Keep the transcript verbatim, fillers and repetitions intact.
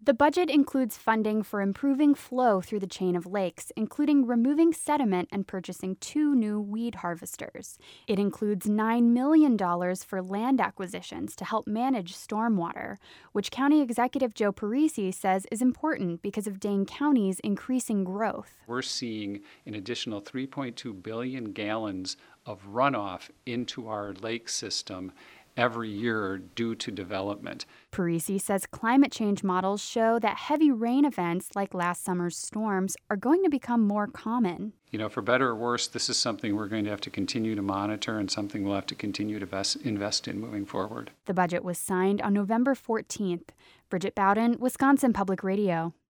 The budget includes funding for improving flow through the chain of lakes, including removing sediment and purchasing two new weed harvesters. It includes nine million dollars for land acquisitions to help manage stormwater, which County Executive Joe Parisi says is important because of Dane County's increasing growth. We're seeing an additional three point two billion gallons of runoff into our lake system every year due to development. Parisi says climate change models show that heavy rain events like last summer's storms are going to become more common. You know, for better or worse, this is something we're going to have to continue to monitor and something we'll have to continue to invest, invest in moving forward. The budget was signed on November fourteenth. Bridget Bowden, Wisconsin Public Radio.